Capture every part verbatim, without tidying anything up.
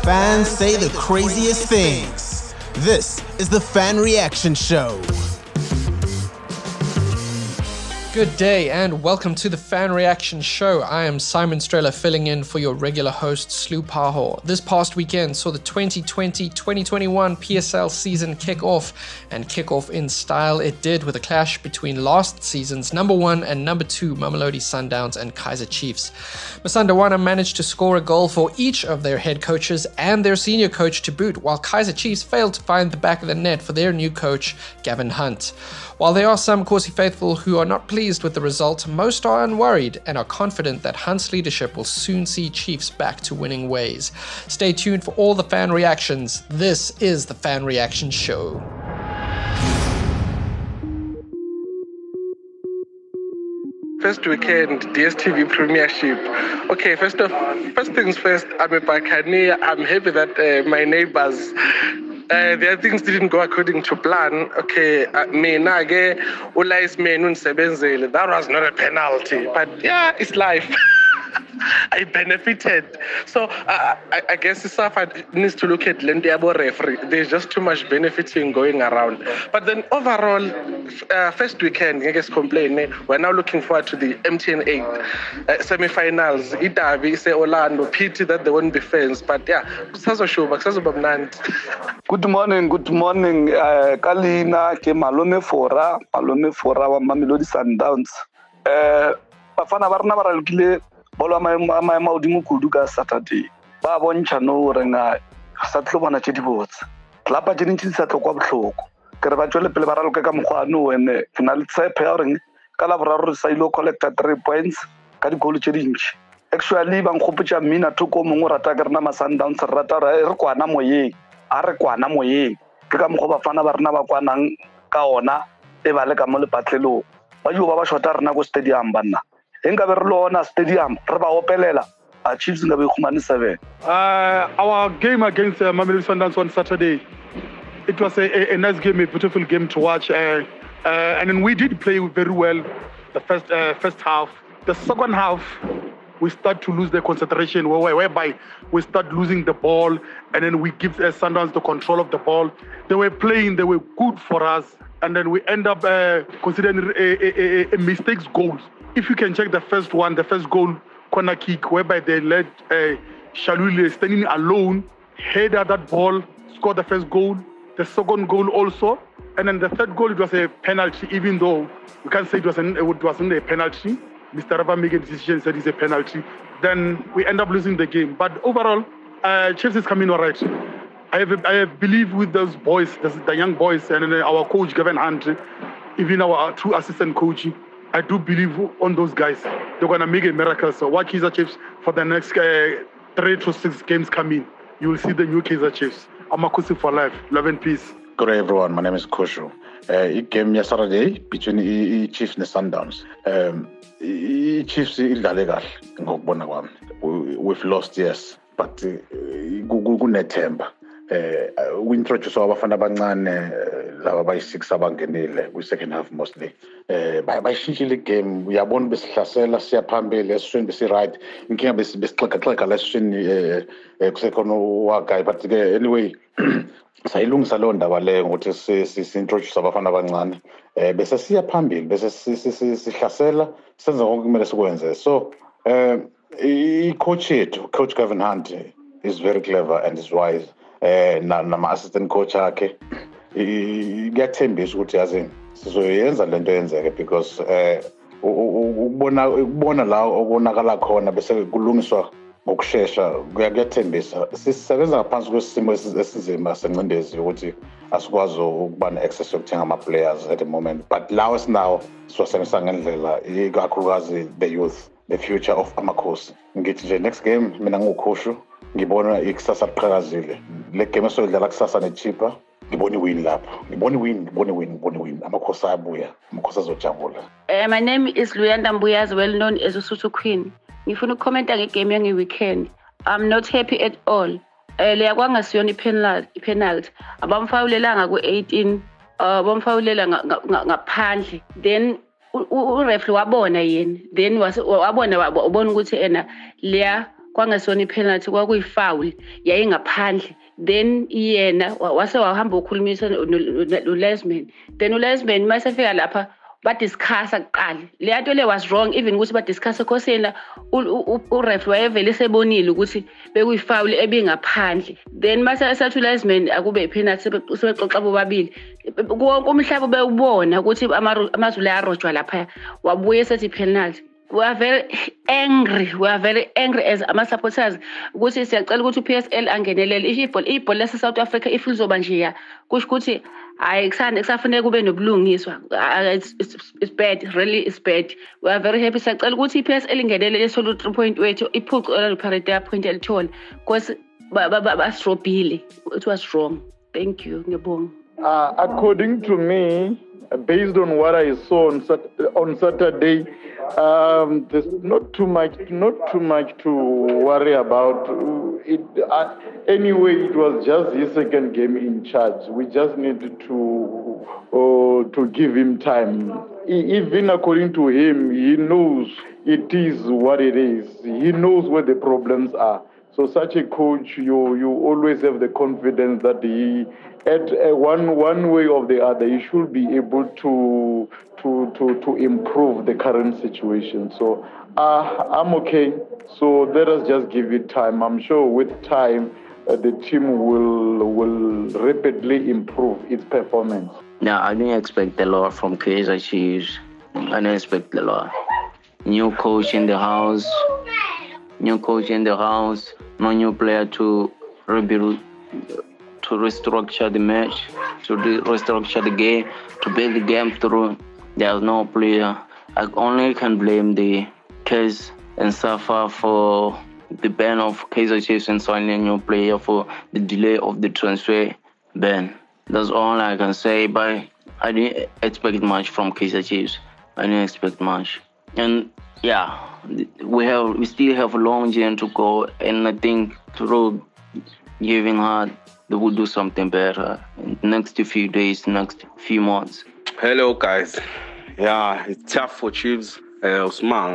Fans say the craziest things. This is the Fan Reaction Show. Good day and welcome to the Fan Reaction Show. I am Simon Strella filling in for your regular host, Slu Paho. This past weekend saw the twenty twenty twenty twenty-one P S L season kick off, and kick off in style it did with a clash between last season's number one and number two Mamelodi Sundowns and Kaizer Chiefs. Masandawana managed to score a goal for each of their head coaches and their senior coach to boot, while Kaizer Chiefs failed to find the back of the net for their new coach, Gavin Hunt. While there are some Corsi faithful who are not pleased with the result, most are unworried and are confident that Hunt's leadership will soon see Chiefs back to winning ways. Stay tuned for all the fan reactions. This is the Fan Reaction Show. First weekend, D S T V Premiership. Okay, first of first things first, I'm a Buccaneer. I'm happy that uh, my neighbors, uh, their things didn't go according to plan. Okay, uh, mina ke ulayis menu nisebenzele. That was not a penalty, but yeah, it's life. I benefited. So uh, I, I guess SAFA needs to look at Lendiabo referee. There's just too much benefiting going around. But then overall, uh, first weekend, I guess complain. We're now looking forward to the M T N eight uh, semi-finals. Itabi say Orlando. Pity that they won't be fans. But yeah, good morning, good morning. Uh, Kalina ke malome fora, malome fora wa Mamelodi Sundowns. Uh, bafana ba rena ba ralukile bolo ma ma ma odimo kudu ka Saturday ba bontsha no renga sa tlo bona tse di botse tlapa tse dintsi sa tlo kwa botlhoko ke re ba tswele pele ba raloka ka mogwano ene final tsepe ya reng ka la boraro sa ilo collector three points ka di goal tse dintsi actually ba ngopotsa mina thoko mongwe rata ka rena ma Sundowns rata re kwana moyeng a re kwana moyeng ke ka mogo ba fana ba rena ba kwanang ka ona e ba le ka mo le patlelo ba yo ba ba shota rena go stadium banna enga be re lona stadium re ba opelela a Chiefs nga be khumani seven. Uh, our game against uh, Mamelodi Sundowns on Saturday, it was a, a, a nice game, a beautiful game to watch, uh, uh, and then we did play very well the first uh, first half. The second half, we start to lose the concentration, whereby we start losing the ball, and then we give uh, Sundowns the control of the ball. They were playing, they were good for us, and then we end up uh, considering a, a, a, a mistakes goals. If you can check the first one, the first goal, corner kick, whereby they let uh, Shaluli standing alone, head at that ball, score the first goal, the second goal also, and then the third goal, it was a penalty, even though we can't say it wasn't, it wasn't a penalty. Mister Rava made a decision, said it's a penalty. Then we end up losing the game. But overall, uh, Chiefs is coming all right. I have, I have believe with those boys, the, the young boys, and our coach, Gavin Hunt, even our two assistant coach, I do believe on those guys. They're going to make a miracle. So watch Kaizer Chiefs for the next uh, three to six games coming. You will see the new Kaizer Chiefs. I'm Akusi for life. Love and peace. Good day, everyone. My name is Koshu. Uh, it came yesterday between the Chiefs and the Sundowns. Um, the Chiefs, we've lost, yes, but uh, Uh, we introduced our bafana abancane laba bayi-six abangenile kwi-second half mostly. Uh, bayishintshile game, uyabona besihlasela siya phambili esisweni besi-right, inkinga besixegaxega la esisweni kusekhona uwagayi, but ke anyway sayilungisa leyo ndaba leyo ngokuthi si-introduce abafana abancane um bese siya phambili bese sihlasela senza konke kumele sikwenze. So um i-coach yethu, Coach Gavin Hunt, is very clever and is wise. Eh na nama assistant coach akhe ngiyathembisa ukuthi yazi sizoyenza lento yenzeke, because eh ukubona ukubona la obonakala khona bese kulungiswa ngokusheshsha kuyathembisa. Sisebenza ngaphansi kwesimo esinzima sencindezi ukuthi asikwazi ukuba ne-access yokuthenga ama-players at the moment, but lawo esinawo siwasebenzisa ngendlela ikakhulukazi the youth, the future of amakhosi. Ngithi nje next game mina ngukhoshu ngibona ikusasa liqhakazile. Le game esoyidlala kusasa nechipa ngibona iwin lapho, ngibona iwin, ngibona iwin, ngibona iwin. Amakhosi ayabuya, amakhosi azojabula. Uh, my name is Luyanda Mbuyazi, well known as Usuthu Queen. Ngifuna ukukhomenta ngegame yange-weekend. I'm not happy at all. Uh, leya kwangasiyona i-penalty. Abamfawulelanga ku-eighteen, uh, bamfawulela ngaphandle. Then urefli wabona yena, then wabona wabona ukuthi ena leya kwangesona ipenalty kwakuyifoul yayingaphandle then yena wase wahamba ukukhulumisa noLesman then uLesman masefika lapha badiscussa kuqala le nto le was wrong even ukuthi badiscussa because yena uref wayevele sebonile ukuthi bekuyifoul ebingaphandle then mase esathi uLesman akube ipenalty sebexoxa bobabili konke umhlaba bewubona ukuthi amazulu ayarojwa lapha wabuye sethi penalty. We are very angry. We are very angry as ama supporters. Ukuthi siyacela ukuthi uP S L angenelele ibhola ibhola lase South Africa if lizoba nje ya. Kusho ukuthi ayi kusande kusafanele kube nobulungiswa. It's, it's, it's bad, really it's bad. We are very happy siyacela ukuthi iP S L ingenelele lesolu three point wethu iphucu ola parade point elithola because basrobile. It was wrong. Thank you. Ngiyabonga. Uh, according to me, based on what I saw on, on Saturday, um, there's not too much, not too much to worry about. It uh, anyway. It was just his second game in charge. We just needed to uh, to give him time. He, even according to him, he knows it is what it is. He knows where the problems are. So such a coach, you you always have the confidence that he, at uh, one one way or the other, he should be able to to to to improve the current situation. So uh, I'm okay. So let us just give it time. I'm sure with time, uh, the team will will rapidly improve its performance. No, I didn't expect a lot from Kaizer Chiefs. I didn't expect a lot. New coach in the house. New coach in the house. No new player to rebuild, to restructure the match, to re- restructure the game, to build the game through. There's no player. I only can blame the Kaizer and Safa for the ban of Kaizer Chiefs and signing a new player, for the delay of the transfer ban. That's all I can say, but I didn't expect much from Kaizer Chiefs. I didn't expect much. And yeah, we have we still have a long journey to go, and I think through giving hard, they will do something better in the next few days, next few months. Hello guys. Yeah, it's tough for Chiefs. Uh,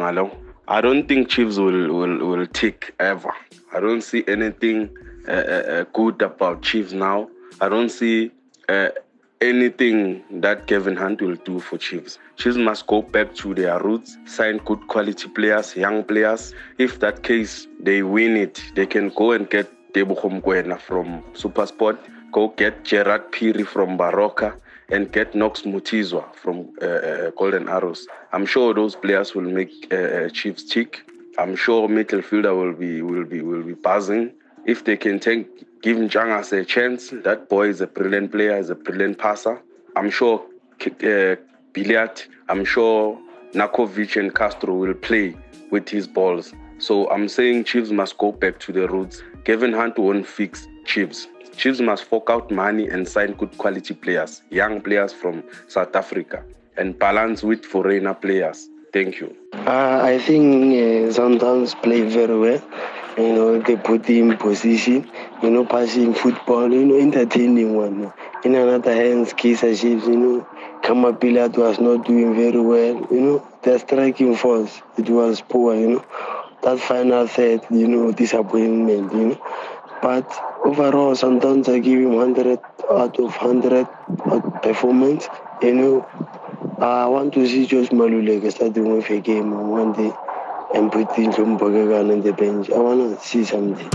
I don't think Chiefs will, will, will tick ever. I don't see anything uh, uh, good about Chiefs now. I don't see uh, anything that Kevin Hunt will do for Chiefs. Chiefs must go back to their roots, sign good quality players, young players. If that case, they win it, they can go and get Tebogo Mokoena from SuperSport, go get Gerard Phiri from Baroka, and get Knox Mutizwa from uh, Golden Arrows. I'm sure those players will make uh, Chiefs tick. I'm sure midfielder will be will be will be buzzing. If they can take give Njangas a chance, that boy is a brilliant player, is a brilliant passer. I'm sure uh, Biliat, I'm sure Nakovic and Castro will play with his balls. So I'm saying Chiefs must go back to the roots. Kevin Hunt won't fix Chiefs. Chiefs must fork out money and sign good quality players, young players from South Africa, and balance with foreigner players. Thank you. Uh, I think uh, Sundowns play very well. You know, they put in position, you know, passing football, you know, entertaining one. In another hands, Kaizer Chiefs, you know, Kamapilat was not doing very well. You know, their striking force, it was poor, you know. That final third, you know, disappointment, you know. But overall, sometimes I give him one hundred out of one hundred performance. You know, I want to see Josh Maluleke starting with a game on one day and putting Jumbogagan on the bench. I want to see something.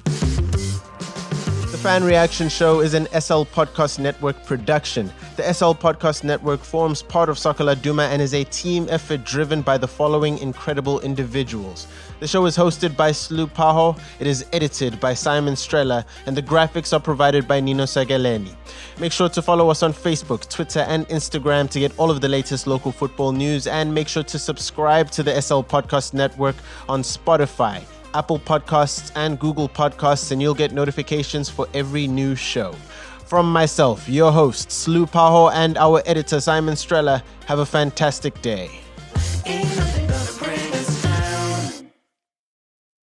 The Fan Reaction Show is an S L Podcast Network production. The S L Podcast Network forms part of Soccer Laduma and is a team effort driven by the following incredible individuals. The show is hosted by Slu Paho, it is edited by Simon Strella, and the graphics are provided by Nino Sagaleni. Make sure to follow us on Facebook, Twitter, and Instagram to get all of the latest local football news, and make sure to subscribe to the S L Podcast Network on Spotify, Apple Podcasts, and Google Podcasts, and you'll get notifications for every new show. From myself, your host, Slu Paho, and our editor, Simon Strella, have a fantastic day.